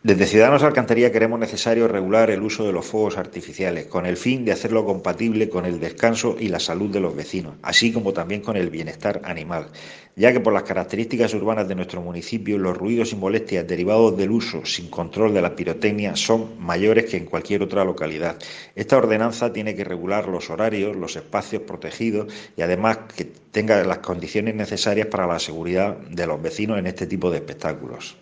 Desde Ciudadanos Alcantarilla creemos necesario regular el uso de los fuegos artificiales, con el fin de hacerlo compatible con el descanso y la salud de los vecinos, así como también con el bienestar animal, ya que por las características urbanas de nuestro municipio, los ruidos y molestias derivados del uso sin control de la pirotecnia son mayores que en cualquier otra localidad. Esta ordenanza tiene que regular los horarios, los espacios protegidos y además que tenga las condiciones necesarias para la seguridad de los vecinos en este tipo de espectáculos.